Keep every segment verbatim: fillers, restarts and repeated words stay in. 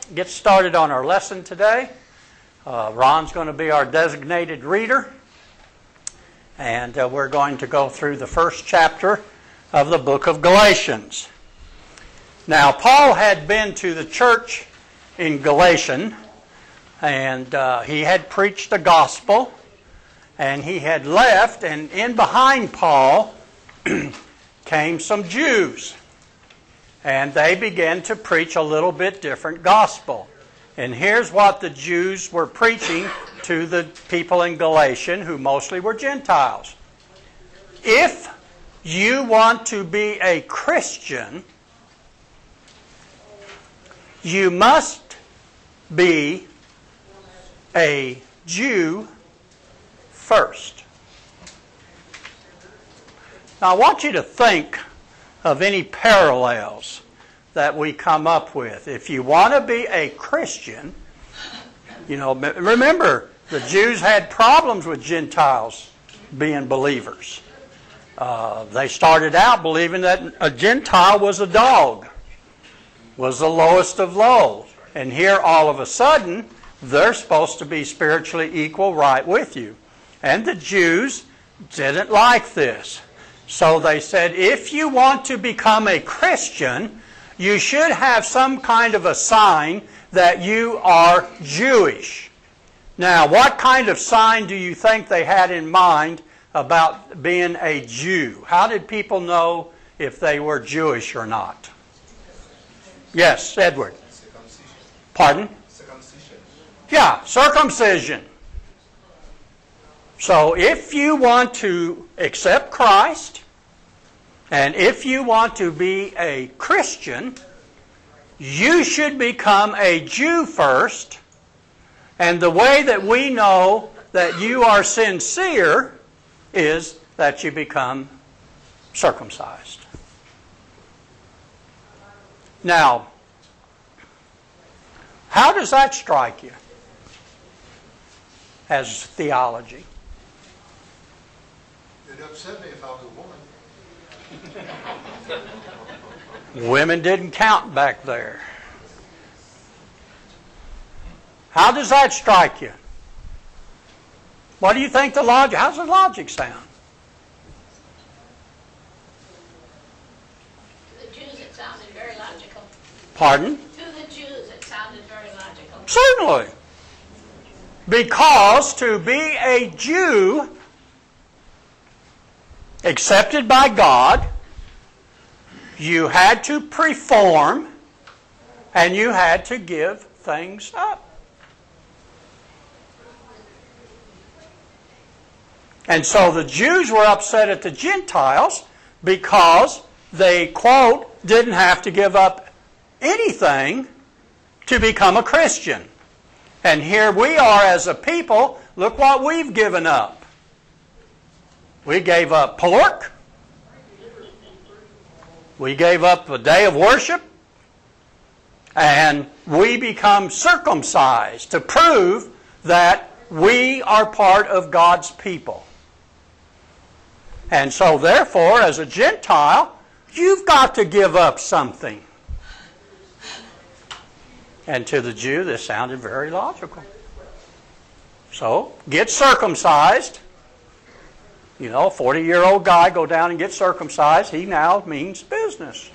get started on our lesson today. Uh, Ron's going to be our designated reader. And uh, we're going to go through the first chapter of the book of Galatians. Now, Paul had been to the church in Galatian, and uh, he had preached the gospel, and he had left, and in behind Paul came some Jews. And they began to preach a little bit different gospel. And here's what the Jews were preaching to the people in Galatia, who mostly were Gentiles. If you want to be a Christian, you must be a Jew first. Now I want you to think of any parallels that we come up with. If you want to be a Christian, you know, remember, the Jews had problems with Gentiles being believers. Uh, they started out believing that a Gentile was a dog, was the lowest of low. And here, all of a sudden, they're supposed to be spiritually equal right with you. And the Jews didn't like this. So they said, if you want to become a Christian, you should have some kind of a sign that you are Jewish. Now, what kind of sign do you think they had in mind about being a Jew? How did people know if they were Jewish or not? Yes, Edward. Circumcision. Pardon? Circumcision. Yeah, circumcision. So if you want to accept Christ, and if you want to be a Christian, you should become a Jew first. And the way that we know that you are sincere is that you become circumcised. Now, how does that strike you as theology? It upset me if I was a woman. Women didn't count back there. How does that strike you? What do you think the logic? How's the logic sound? To the Jews, it sounded very logical. Pardon? To the Jews, it sounded very logical. Certainly. Because to be a Jew accepted by God, you had to perform and you had to give things up. And so the Jews were upset at the Gentiles because they, quote, didn't have to give up anything to become a Christian. And here we are as a people, look what we've given up. We gave up pork. We gave up a day of worship. And we become circumcised to prove that we are part of God's people. And so therefore, as a Gentile, you've got to give up something. And to the Jew, this sounded very logical. So, get circumcised. You know, a forty-year-old guy go down and get circumcised. He now means business.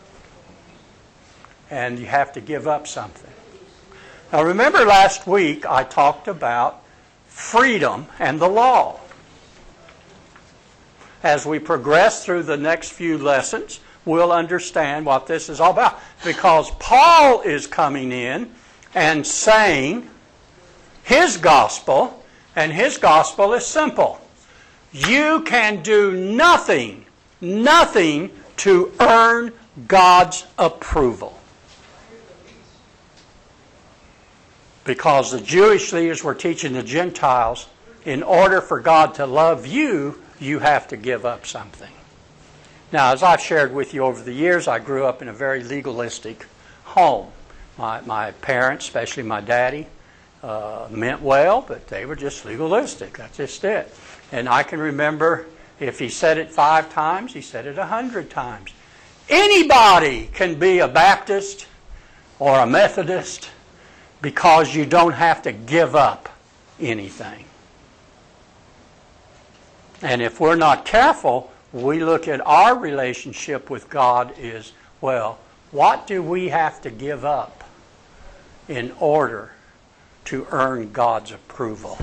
And you have to give up something. Now, remember last week I talked about freedom and the law. As we progress through the next few lessons, we'll understand what this is all about. Because Paul is coming in and saying his gospel, and his gospel is simple. You can do nothing, nothing to earn God's approval. Because the Jewish leaders were teaching the Gentiles, in order for God to love you, you have to give up something. Now, as I've shared with you over the years, I grew up in a very legalistic home. My, my parents, especially my daddy, uh, meant well, but they were just legalistic. That's just it. And I can remember if he said it five times, he said it a hundred times. Anybody can be a Baptist or a Methodist because you don't have to give up anything. And if we're not careful, we look at our relationship with God as, well, what do we have to give up in order to earn God's approval?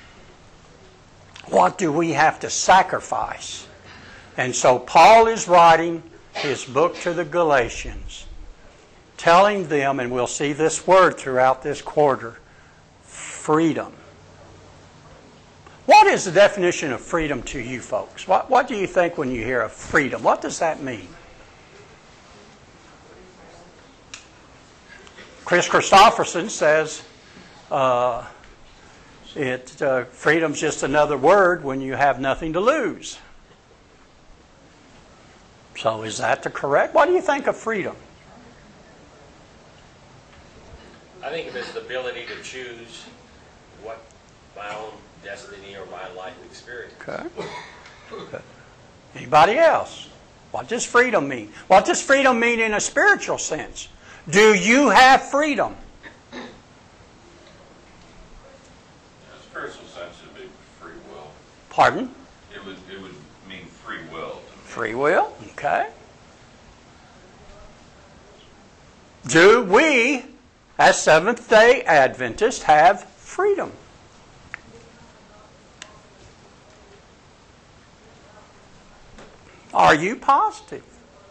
What do we have to sacrifice? And so Paul is writing his book to the Galatians, telling them, and we'll see this word throughout this quarter, freedom. What is the definition of freedom to you folks? What, what do you think when you hear of freedom? What does that mean? Chris Christopherson says uh, it uh, freedom's just another word when you have nothing to lose. So is that the correct? What do you think of freedom? I think of it as the ability to choose what my own destiny or my life experience. Okay. Okay. Anybody else? What does freedom mean? What does freedom mean in a spiritual sense? Do you have freedom? In a spiritual sense, it would be free will. Pardon? It would it would mean free will. To me. Free will. Okay. Do we, as Seventh-day Adventists, have freedom? Are you positive?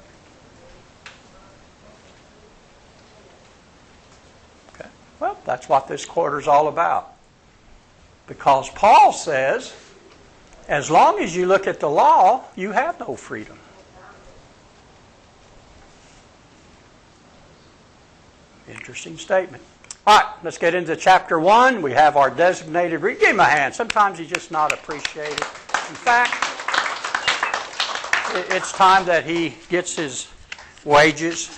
Okay. Well, that's what this quarter is all about. Because Paul says, as long as you look at the law, you have no freedom. Interesting statement. All right, let's get into chapter one. We have our designated reader. Give him a hand. Sometimes he's just not appreciated. In fact, it's time that he gets his wages.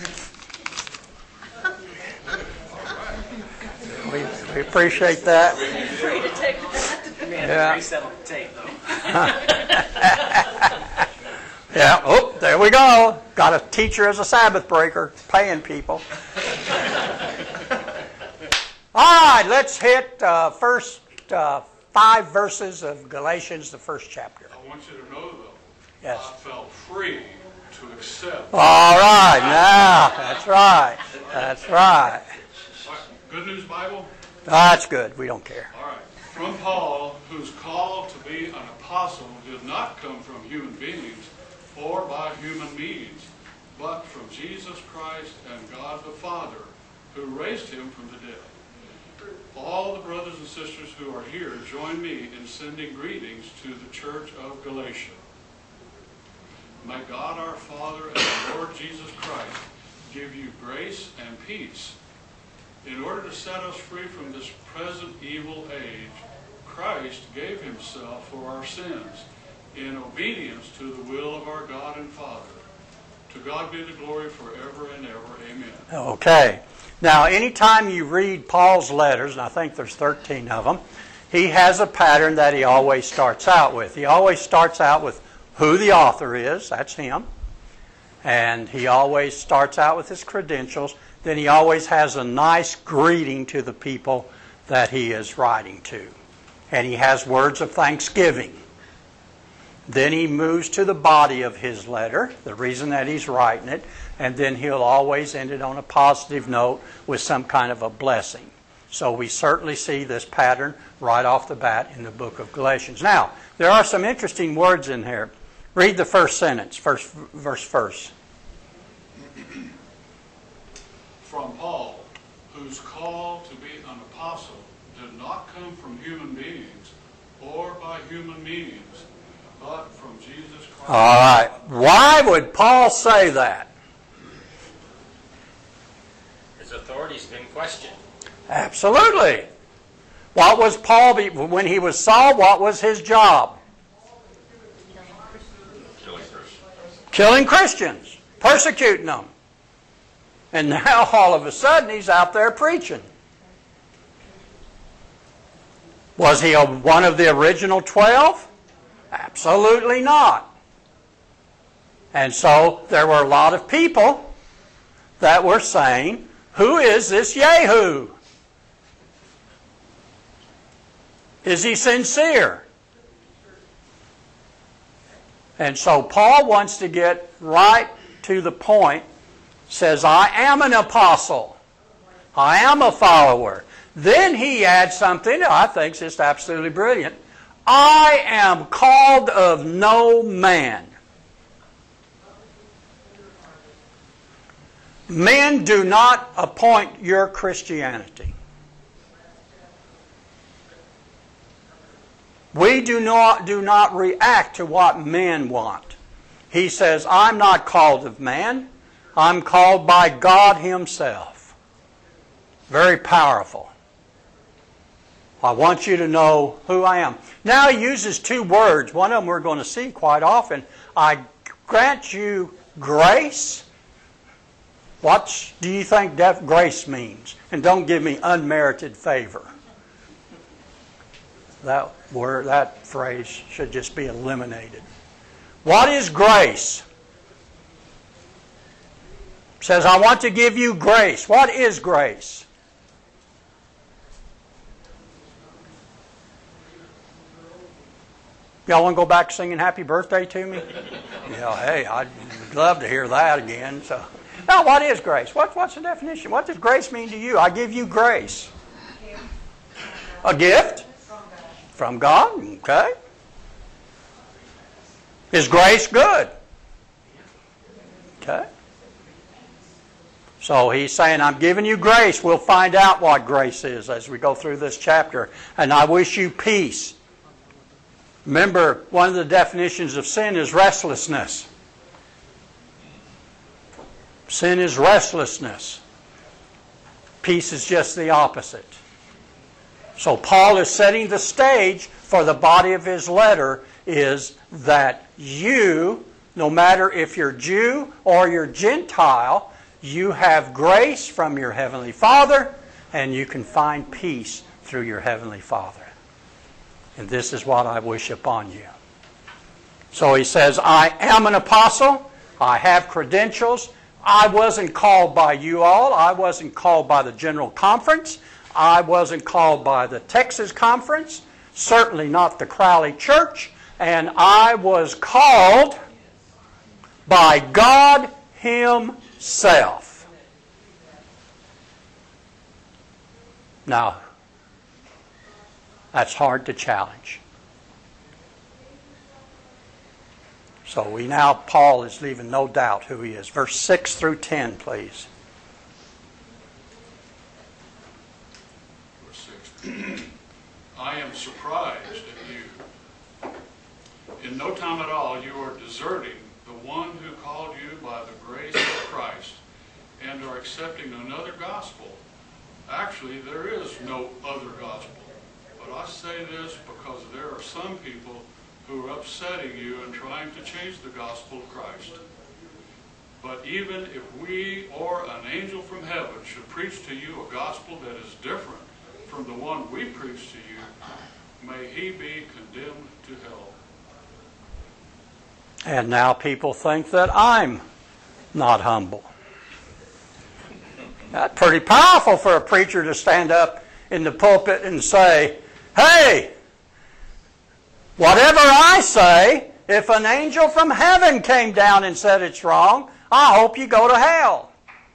We, we appreciate that. Free to take that. Yeah. Resettle the tape, though. Yeah. Oh, there we go. Got a teacher as a Sabbath breaker, paying people. All right, let's hit uh, first uh, five verses of Galatians, the first chapter. I want you to know, though, Yes. I felt free to accept. All right, now, that's right. That's right. All right, Good News Bible? That's good. We don't care. All right. From Paul, whose call to be an apostle did not come from human beings or by human means, but from Jesus Christ and God the Father, who raised him from the dead. All the brothers and sisters who are here join me in sending greetings to the church of Galatia. May God our Father and the Lord Jesus Christ give you grace and peace. In order to set us free from this present evil age, Christ gave himself for our sins in obedience to the will of our God and Father. To God be the glory forever and ever. Amen. Okay. Now, anytime you read Paul's letters, and I think there's thirteen of them, he has a pattern that he always starts out with. He always starts out with who the author is, that's him. And he always starts out with his credentials. Then he always has a nice greeting to the people that he is writing to. And he has words of thanksgiving. Then he moves to the body of his letter, the reason that he's writing it, and then he'll always end it on a positive note with some kind of a blessing. So we certainly see this pattern right off the bat in the book of Galatians. Now, there are some interesting words in here. Read the first sentence, first verse first. From Paul, whose call to be an apostle did not come from human beings or by human means, but from Jesus Christ. All right. Why would Paul say that? His authority's been questioned. Absolutely. What was Paul, be, when he was Saul, what was his job? Killing Christians. Killing Christians, persecuting them. And now all of a sudden he's out there preaching. Was he a, one of the original twelve? Absolutely not. And so there were a lot of people that were saying, who is this Yehu? Is he sincere? And so Paul wants to get right to the point. Says, I am an apostle. I am a follower. Then he adds something that I think is just absolutely brilliant. I am called of no man. Men do not appoint your Christianity. We do not, do not react to what men want. He says, I'm not called of man. I'm called by God Himself. Very powerful. I want you to know who I am. Now he uses two words. One of them we're going to see quite often. I grant you grace. What do you think that grace means? And don't give me unmerited favor. That word, that phrase should just be eliminated. What is grace? It says, I want to give you grace. What is grace? Y'all want to go back singing Happy Birthday to me? Yeah, hey, I'd love to hear that again. So, now, what is grace? What, what's the definition? What does grace mean to you? I give you grace. A gift? From God. Okay. Is grace good? Okay. So he's saying, I'm giving you grace. We'll find out what grace is as we go through this chapter. And I wish you peace. Remember, one of the definitions of sin is restlessness. Sin is restlessness. Peace is just the opposite. So Paul is setting the stage for the body of his letter is that you, no matter if you're Jew or you're Gentile, you have grace from your Heavenly Father and you can find peace through your Heavenly Father. And this is what I wish upon you. So he says, I am an apostle. I have credentials. I wasn't called by you all. I wasn't called by the General Conference. I wasn't called by the Texas Conference. Certainly not the Crowley Church. And I was called by God Himself. Now, that's hard to challenge. So we now, Paul is leaving no doubt who he is. Verse six through ten, please. Verse six. I am surprised at you. In no time at all you are deserting the one who called you by the grace of Christ and are accepting another gospel. Actually, there is no other gospel. But I say this because there are some people who are upsetting you and trying to change the gospel of Christ. But even if we or an angel from heaven should preach to you a gospel that is different from the one we preach to you, may he be condemned to hell. And now people think that I'm not humble. That's pretty powerful for a preacher to stand up in the pulpit and say, hey, whatever I say, if an angel from heaven came down and said it's wrong, I hope you go to hell.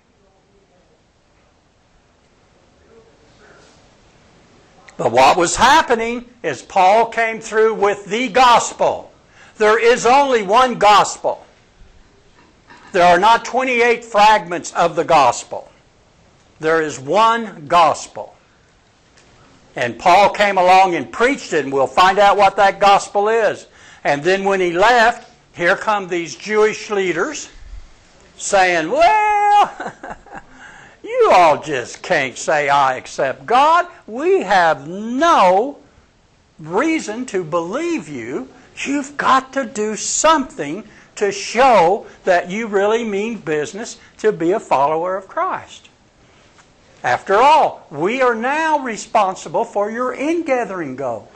But what was happening is Paul came through with the gospel. There is only one gospel. There are not twenty-eight fragments of the gospel. There is one gospel. And Paul came along and preached it, and we'll find out what that gospel is. And then when he left, here come these Jewish leaders saying, well, you all just can't say I accept God. We have no reason to believe you. You've got to do something to show that you really mean business to be a follower of Christ. After all, we are now responsible for your ingathering goal.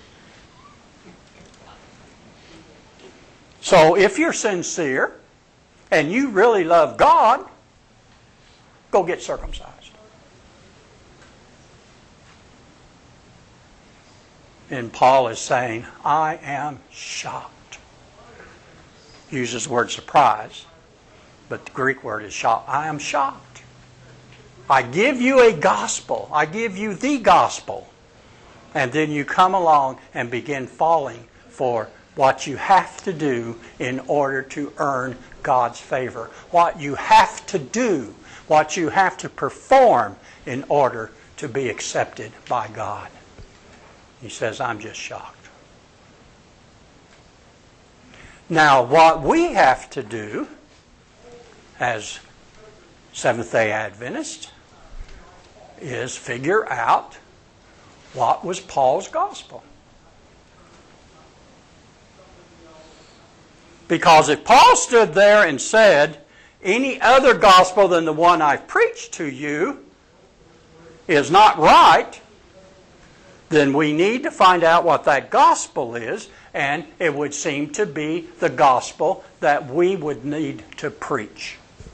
So if you're sincere and you really love God, go get circumcised. And Paul is saying, I am shocked. He uses the word surprise, but the Greek word is shocked. I am shocked. I give you a gospel. I give you the gospel. And then you come along and begin falling for what you have to do in order to earn God's favor. What you have to do, what you have to perform in order to be accepted by God. He says, I'm just shocked. Now, what we have to do as Seventh-day Adventists is figure out what was Paul's gospel. Because if Paul stood there and said, any other gospel than the one I've preached to you is not right, then we need to find out what that gospel is, and it would seem to be the gospel that we would need to preach.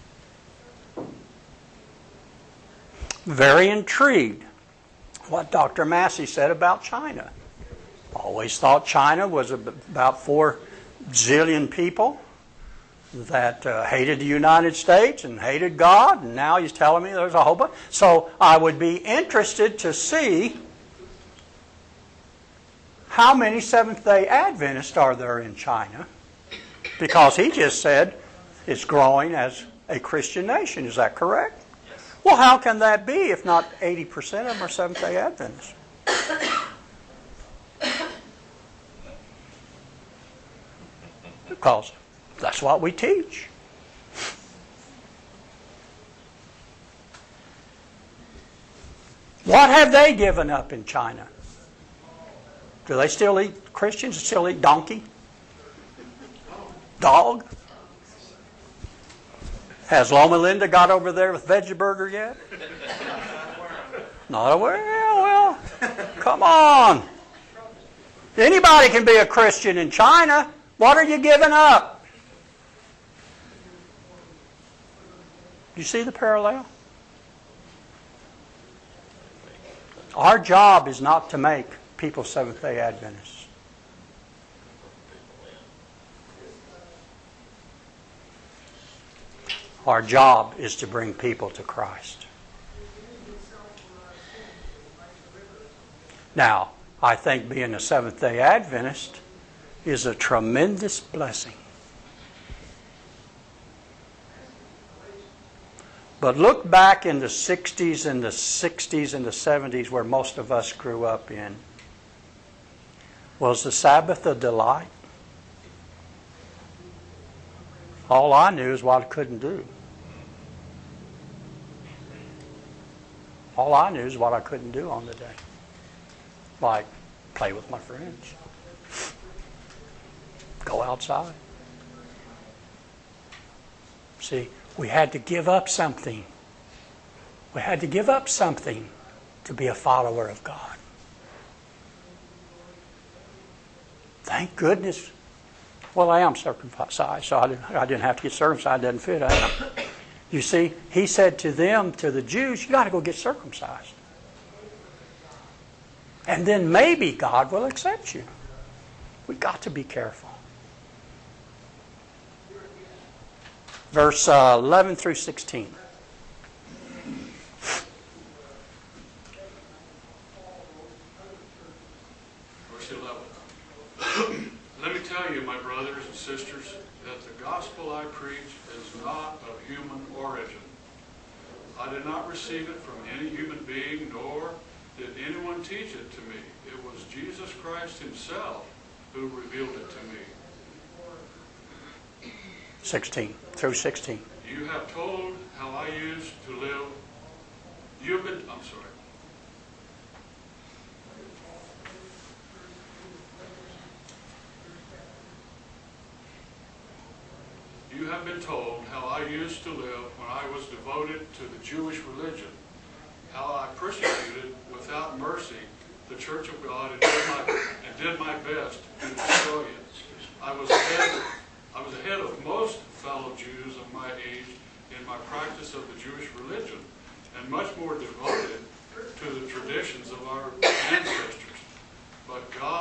Very intrigued what Doctor Massey said about China. Always thought China was about four zillion people that uh, hated the United States and hated God, and now he's telling me there's a whole bunch. So I would be interested to see how many Seventh-day Adventists are there in China, because he just said it's growing as a Christian nation. Is that correct? Yes. Well, how can that be if not eighty percent of them are Seventh-day Adventists? Because that's what we teach. What have they given up in China? Do they still eat, Christians still eat donkey? Dog? Has Loma Linda got over there with Veggie Burger yet? Not aware? Well, come on. Anybody can be a Christian in China. What are you giving up? You see the parallel? Our job is not to make people Seventh-day Adventists. Our job is to bring people to Christ. Now, I think being a Seventh-day Adventist is a tremendous blessing. But look back in the sixties and the sixties and the seventies where most of us grew up in. Was the Sabbath a delight? All I knew is what I couldn't do. All I knew is what I couldn't do on the day. Like play with my friends. Go outside. See, we had to give up something. We had to give up something to be a follower of God. Thank goodness. Well, I am circumcised, so I didn't, I didn't have to get circumcised. It doesn't fit. I am. You see, he said to them, to the Jews, you got to go get circumcised. And then maybe God will accept you. We've got to be careful. Verse uh, eleven through sixteen. Verse eleven. Let me tell you, my brothers and sisters, that the gospel I preach is not of human origin. I did not receive it from any human being, nor did anyone teach it to me. It was Jesus Christ himself who revealed it to me. sixteen through sixteen. You have told how I used to live. You have been, I'm sorry. You have been told how I used to live when I was devoted to the Jewish religion, how I persecuted without mercy the Church of God and did my, and did my best to destroy it. I was ahead, I was ahead of most fellow Jews of my age in my practice of the Jewish religion, and much more devoted to the traditions of our ancestors. But God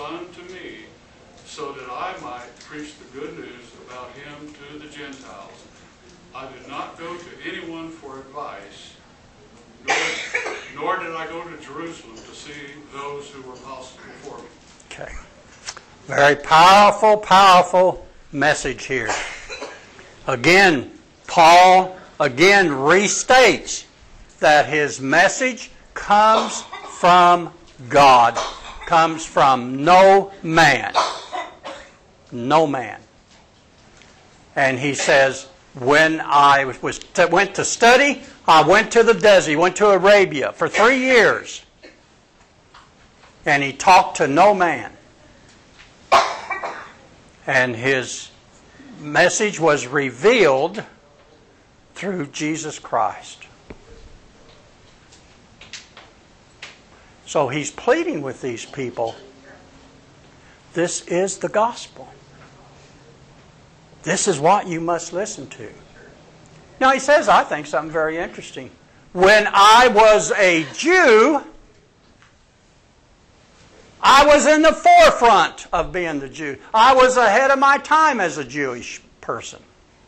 unto me, so that I might preach the good news about him to the Gentiles. I did not go to anyone for advice, nor, nor did I go to Jerusalem to see those who were apostles before me. Okay. Very powerful, powerful message here. Again, Paul again restates that his message comes from God, comes from no man. No man. And he says, when I was went to study, I went to the desert, went to Arabia for three years. And he talked to no man. And his message was revealed through Jesus Christ. So he's pleading with these people. This is the gospel. This is what you must listen to. Now he says, I think, something very interesting. When I was a Jew, I was in the forefront of being the Jew. I was ahead of my time as a Jewish person.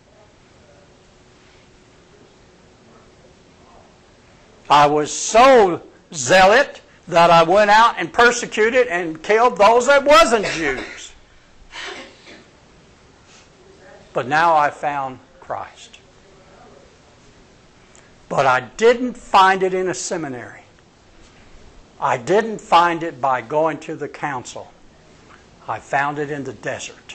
I was so zealot that I went out and persecuted and killed those that wasn't Jews. But now I found Christ. But I didn't find it in a seminary. I didn't find it by going to the council. I found it in the desert.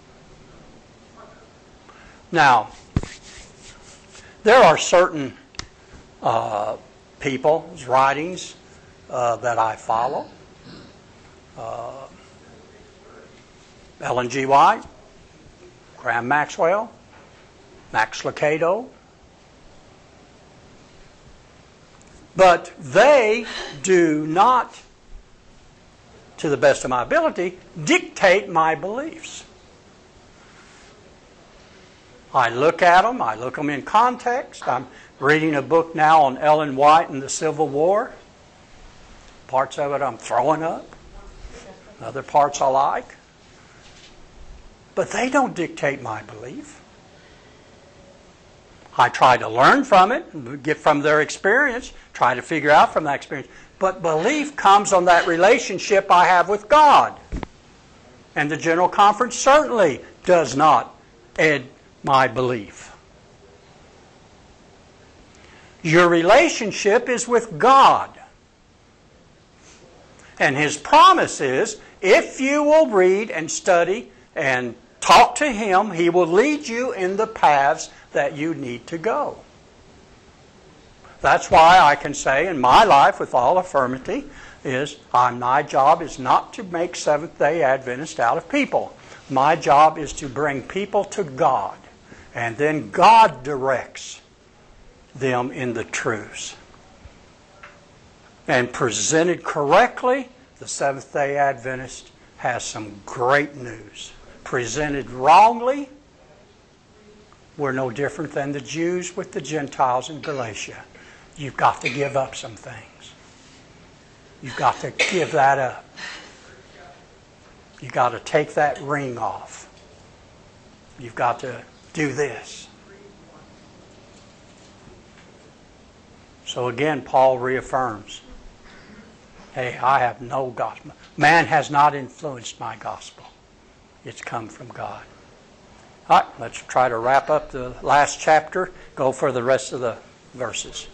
Now, there are certain uh, people's writings uh, that I follow. Uh, Ellen G. White, Graham Maxwell, Max Lucado. But they do not, to the best of my ability, dictate my beliefs. I look at them, I look them in context. I'm reading a book now on Ellen White and the Civil War. Parts of it I'm throwing up. Other parts I like. But they don't dictate my belief. I try to learn from it, get from their experience, try to figure out from that experience. But belief comes on that relationship I have with God. And the General Conference certainly does not add my belief. Your relationship is with God. And His promise is, if you will read and study and talk to Him, He will lead you in the paths that you need to go. That's why I can say in my life with all affirmity is I'm, my job is not to make Seventh-day Adventists out of people. My job is to bring people to God. And then God directs them in the truths. And presented correctly, the Seventh-day Adventist has some great news. Presented wrongly, we're no different than the Jews with the Gentiles in Galatia. You've got to give up some things. You've got to give that up. You've got to take that ring off. You've got to do this. So again, Paul reaffirms, hey, I have no gospel. Man has not influenced my gospel. It's come from God. All right, let's try to wrap up the last chapter, go for the rest of the verses.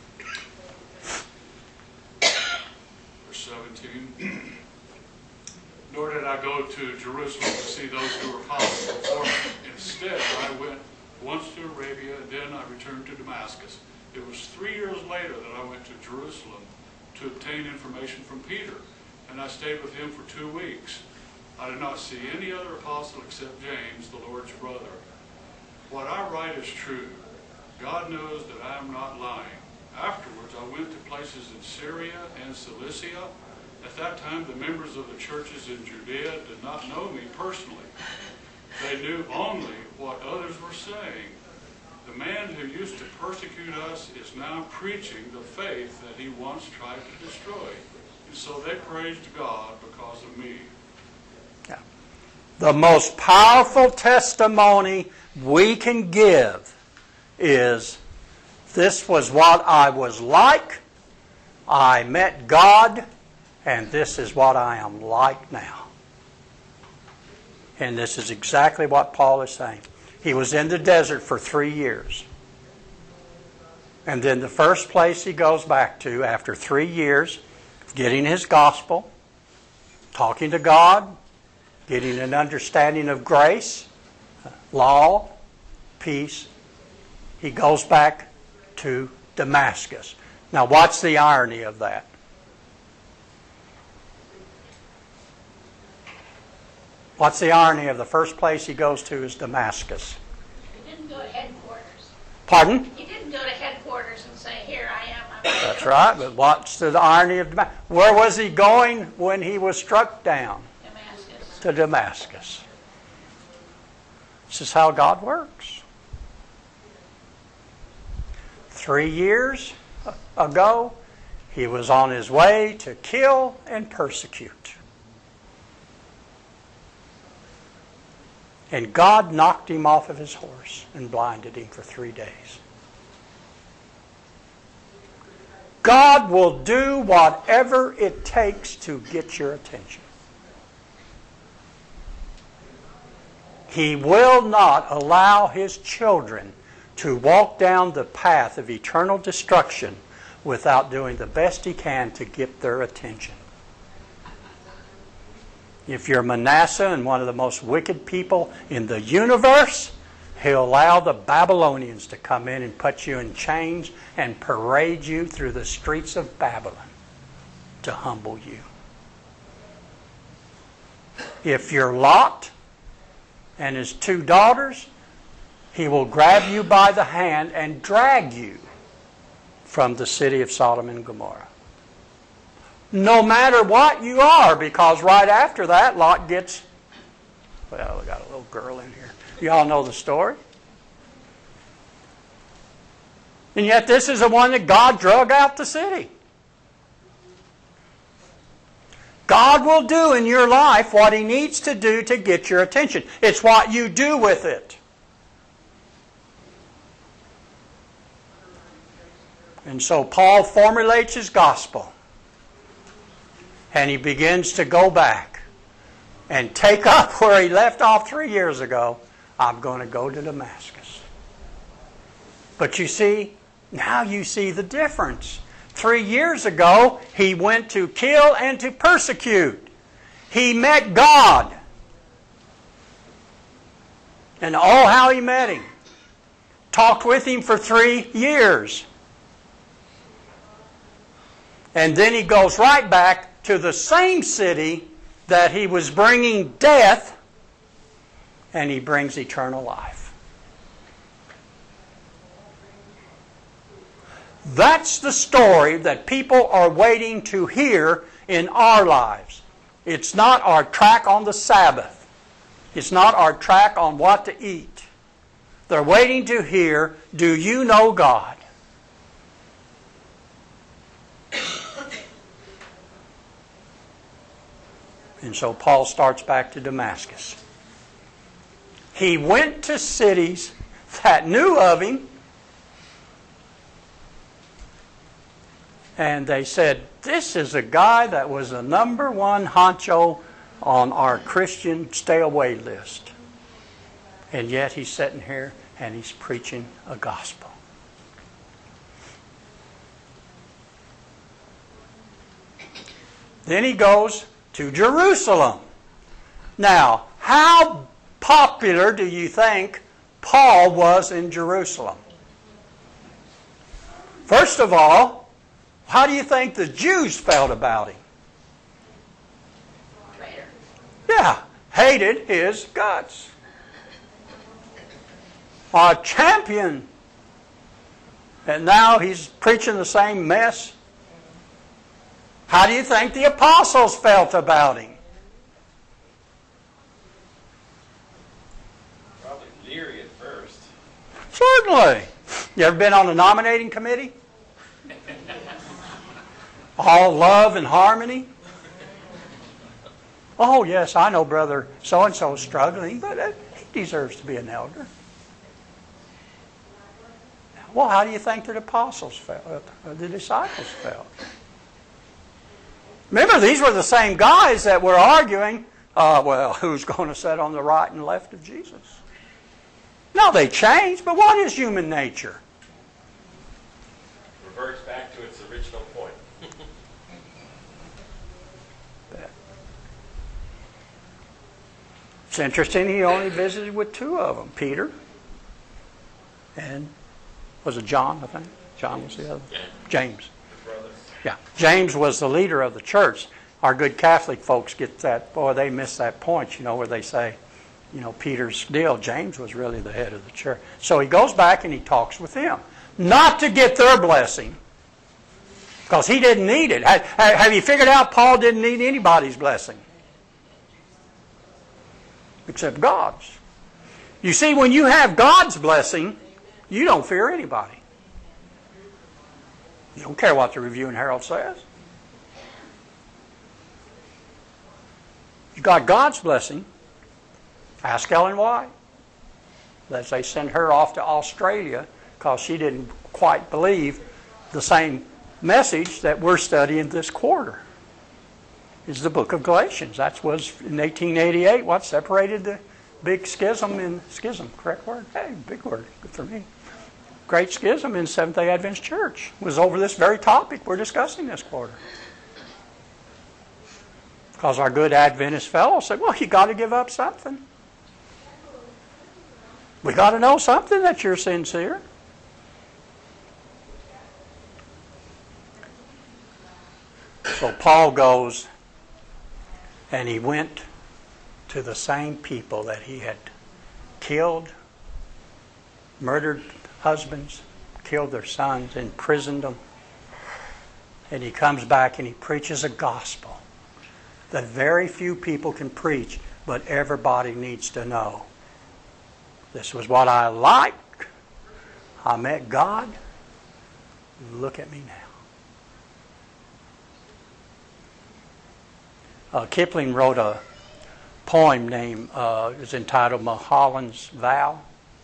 Verse seventeen. Nor did I go to Jerusalem to see those who were apostles before me. Instead, I went once to Arabia, and then I returned to Damascus. It was three years later that I went to Jerusalem to obtain information from Peter, and I stayed with him for two weeks. I did not see any other apostle except James, the Lord's brother. What I write is true. God knows that I am not lying. Afterwards, I went to places in Syria and Cilicia. At that time, the members of the churches in Judea did not know me personally. They knew only what others were saying. The man who used to persecute us is now preaching the faith that he once tried to destroy. And so they praised God because of me. The most powerful testimony we can give is, this was what I was like, I met God, and this is what I am like now. And this is exactly what Paul is saying. He was in the desert for three years. And then the first place he goes back to after three years, getting his gospel, talking to God, getting an understanding of grace, law, peace, he goes back to Damascus. Now what's the irony of that? What's the irony of the first place he goes to is Damascus? He didn't go to headquarters. Pardon? He didn't go to headquarters and say, here I am. I'm That's right, but what's the irony of Damascus? Where was he going when he was struck down? Damascus. To Damascus. This is how God works. Three years ago, he was on his way to kill and persecute. And God knocked him off of his horse and blinded him for three days. God will do whatever it takes to get your attention. He will not allow His children to walk down the path of eternal destruction without doing the best He can to get their attention. If you're Manasseh and one of the most wicked people in the universe, He'll allow the Babylonians to come in and put you in chains and parade you through the streets of Babylon to humble you. If you're Lot and his two daughters, He will grab you by the hand and drag you from the city of Sodom and Gomorrah. No matter what you are, because right after that, Lot gets, well, we got a little girl in here. You all know the story. And yet this is the one that God drug out the city. God will do in your life what He needs to do to get your attention. It's what you do with it. And so Paul formulates his gospel. And he begins to go back and take up where he left off three years ago. I'm going to go to Damascus. But you see, now you see the difference. Three years ago, he went to kill and to persecute. He met God. And oh, how he met Him. Talked with Him for three years. And then he goes right back to the same city that he was bringing death, and he brings eternal life. That's the story that people are waiting to hear in our lives. It's not our track on the Sabbath. It's not our track on what to eat. They're waiting to hear, do you know God? And so Paul starts back to Damascus. He went to cities that knew of him, and they said, this is a guy that was the number one honcho on our Christian stay away list. And yet he's sitting here and he's preaching a gospel. Then he goes to Jerusalem. Now, how popular do you think Paul was in Jerusalem? First of all, how do you think the Jews felt about him? Traitor. Yeah, hated his guts. A champion. And now he's preaching the same mess. How do you think the apostles felt about him? Probably leery at first. Certainly. You ever been on a nominating committee? All love and harmony? Oh, yes, I know Brother so-and-so is struggling, but uh, he deserves to be an elder. Well, how do you think the apostles felt, uh, the disciples felt? Remember, these were the same guys that were arguing, uh, well, who's going to sit on the right and left of Jesus? No, they changed, but what is human nature? Reverts back to its original point. It's interesting, he only visited with two of them, Peter and, was it John, I think? John was the other. James. Yeah, James was the leader of the church. Our good Catholic folks get that, boy, they miss that point, you know, where they say, you know, Peter's deal. James was really the head of the church. So he goes back and he talks with them. Not to get their blessing, because he didn't need it. Have you figured out Paul didn't need anybody's blessing? Except God's. You see, when you have God's blessing, you don't fear anybody. You don't care what the Review and Herald says. You got God's blessing. Ask Ellen White. As they sent her off to Australia because she didn't quite believe the same message that we're studying this quarter. Is the book of Galatians. That was in eighteen eighty-eight what separated the big schism in schism, correct word? Hey, big word, good for me. Great schism in Seventh-day Adventist Church was over this very topic we're discussing this quarter. Because our good Adventist fellow said, well, you got to give up something. We got to know something that you're sincere. So Paul goes and he went to the same people that he had killed, murdered husbands, killed their sons, imprisoned them. And he comes back and he preaches a gospel that very few people can preach, but everybody needs to know. This was what I liked. I met God. Look at me now. Uh, Kipling wrote a poem named, uh, is entitled Mulholland's Vow.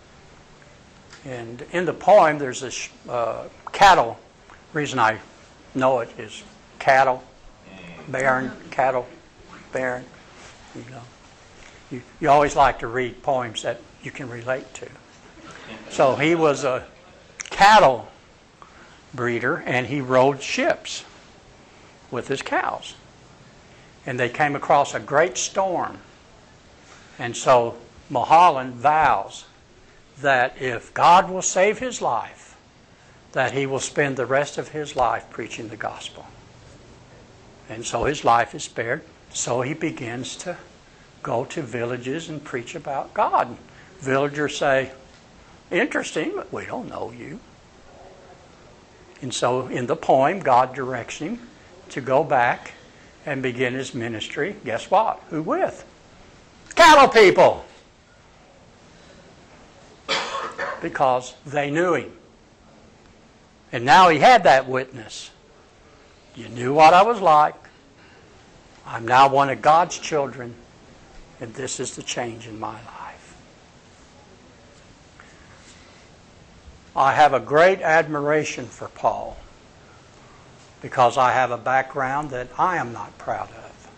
And in the poem there's this uh, cattle, reason I know it is cattle, baron, cattle, baron. You know, you, you always like to read poems that you can relate to. So he was a cattle breeder and he rode ships with his cows. And they came across a great storm. And so Mulholland vows that if God will save his life, that he will spend the rest of his life preaching the gospel. And so his life is spared. So he begins to go to villages and preach about God. Villagers say, interesting, but we don't know you. And so in the poem, God directs him to go back and begin his ministry. Guess what? Who with? Cattle people. Because they knew him. And now he had that witness. You knew what I was like. I'm now one of God's children, and this is the change in my life. I have a great admiration for Paul because I have a background that I am not proud of.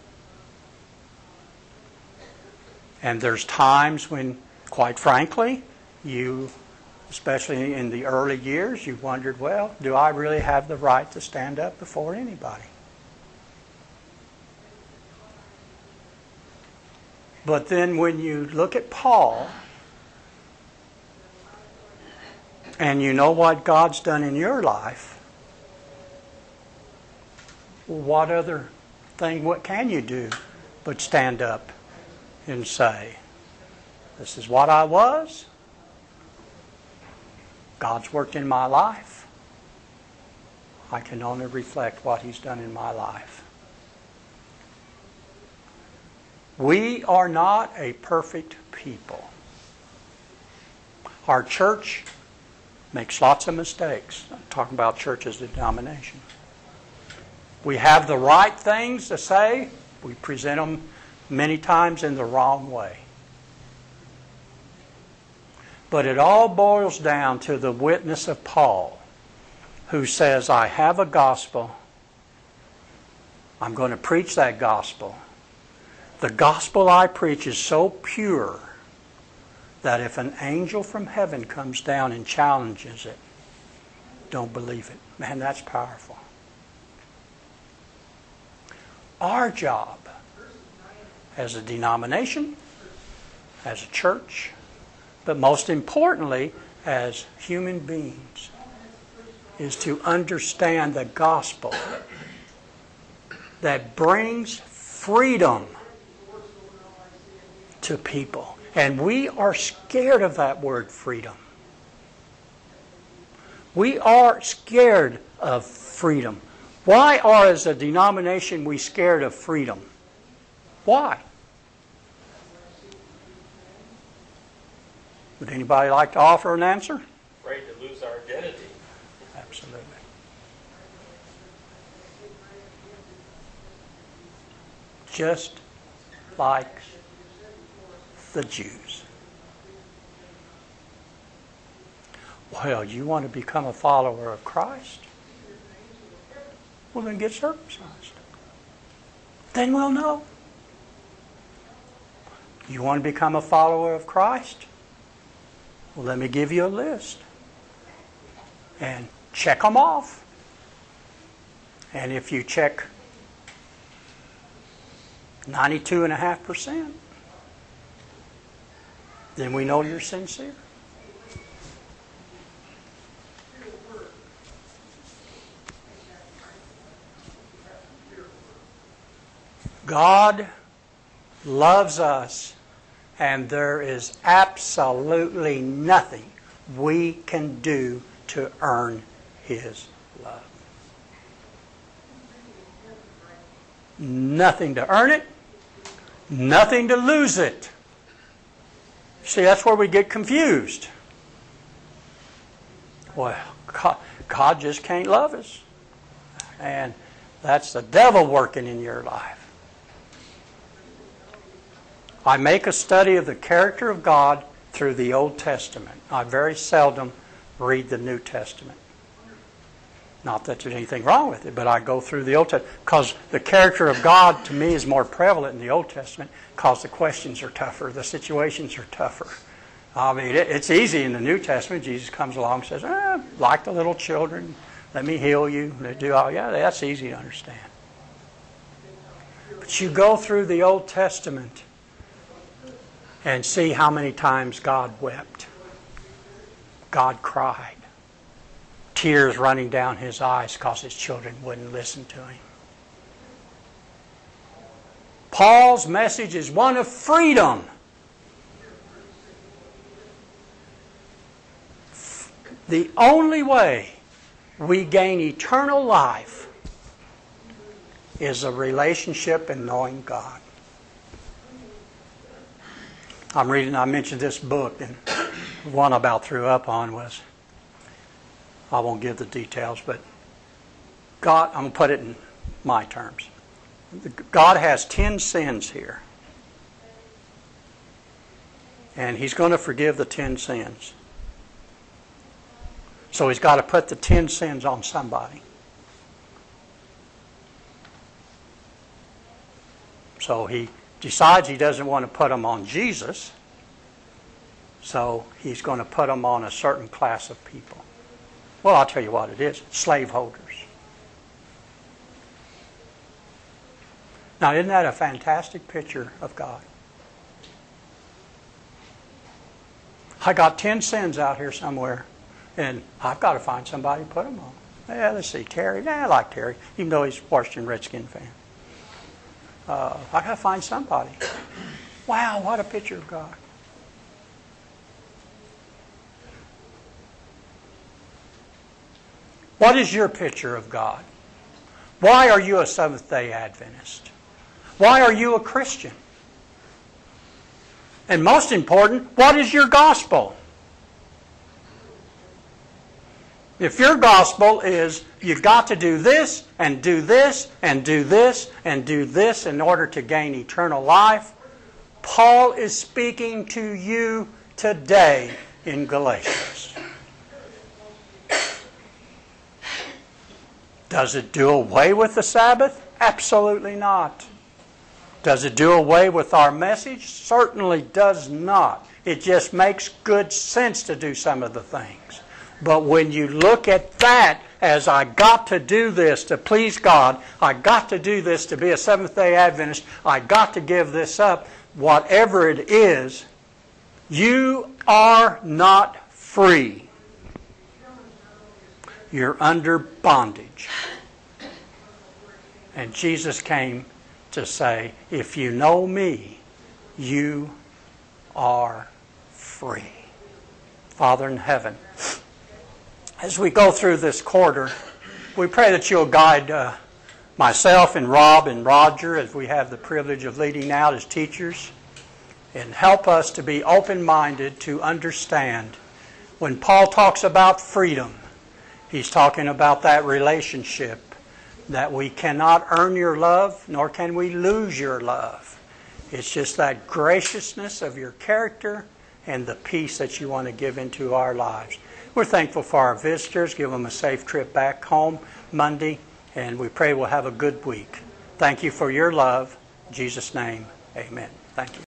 And there's times when, quite frankly, you, especially in the early years, you wondered, well, do I really have the right to stand up before anybody? But then when you look at Paul, and you know what God's done in your life, what other thing, what can you do but stand up and say, this is what I was. God's worked in my life. I can only reflect what He's done in my life. We are not a perfect people. Our church makes lots of mistakes. I'm talking about church as a denomination. We have the right things to say We present them many times in the wrong way. But it all boils down to the witness of Paul, who says, I have a gospel. I'm going to preach that gospel. The gospel I preach is so pure that if an angel from heaven comes down and challenges it, don't believe it. Man, that's powerful. Our job as a denomination, as a church, but most importantly, as human beings, is to understand the gospel that brings freedom to people. And we are scared of that word freedom. We are scared of freedom. Why are, as a denomination, we scared of freedom? Why? Would anybody like to offer an answer? Afraid to lose our identity. Absolutely. Just like the Jews. Well, you want to become a follower of Christ? Well, then get circumcised. Then we'll know. You want to become a follower of Christ? Well, let me give you a list. And check them off. And if you check ninety-two point five percent, then we know you're sincere. God loves us, and there is absolutely nothing we can do to earn His love. Nothing to earn it, nothing to lose it. See, that's where we get confused. Well, God, God just can't love us. And that's the devil working in your life. I make a study of the character of God through the Old Testament. I very seldom read the New Testament. Not that there's anything wrong with it, but I go through the Old Testament because the character of God to me is more prevalent in the Old Testament because the questions are tougher, the situations are tougher. I mean, it, it's easy in the New Testament. Jesus comes along and says, eh, like the little children, let me heal you. They do all, yeah, that's easy to understand. But you go through the Old Testament and see how many times God wept. God cried. Tears running down His eyes because His children wouldn't listen to Him. Paul's message is one of freedom. The only way we gain eternal life is a relationship and knowing God. I'm reading, I mentioned this book, and one I about threw up on was, I won't give the details, but God, I'm going to put it in my terms. God has ten sins here. And He's going to forgive the ten sins. So He's got to put the ten sins on somebody. So He decides He doesn't want to put them on Jesus. So He's going to put them on a certain class of people. Well, I'll tell you what it is. Slaveholders. Now, isn't that a fantastic picture of God? I got ten sins out here somewhere, and I've got to find somebody to put them on. Yeah, let's see, Terry. Yeah, I like Terry, even though he's a Washington Redskin fan. Uh, I got to find somebody. Wow, what a picture of God. What is your picture of God? Why are you a Seventh-day Adventist? Why are you a Christian? And most important, what is your gospel? If your gospel is you've got to do this and do this and do this and do this in order to gain eternal life, Paul is speaking to you today in Galatians. Does it do away with the Sabbath? Absolutely not. Does it do away with our message? Certainly does not. It just makes good sense to do some of the things. But when you look at that as I got to do this to please God, I got to do this to be a Seventh-day Adventist, I got to give this up, whatever it is, you are not free. You're under bondage. And Jesus came to say, if you know me, you are free. Father in heaven, as we go through this quarter, we pray that you'll guide uh, myself and Rob and Roger as we have the privilege of leading out as teachers, and help us to be open-minded to understand when Paul talks about freedom, he's talking about that relationship that we cannot earn your love, nor can we lose your love. It's just that graciousness of your character and the peace that you want to give into our lives. We're thankful for our visitors. Give them a safe trip back home Monday, and we pray we'll have a good week. Thank you for your love. In Jesus' name, amen. Thank you.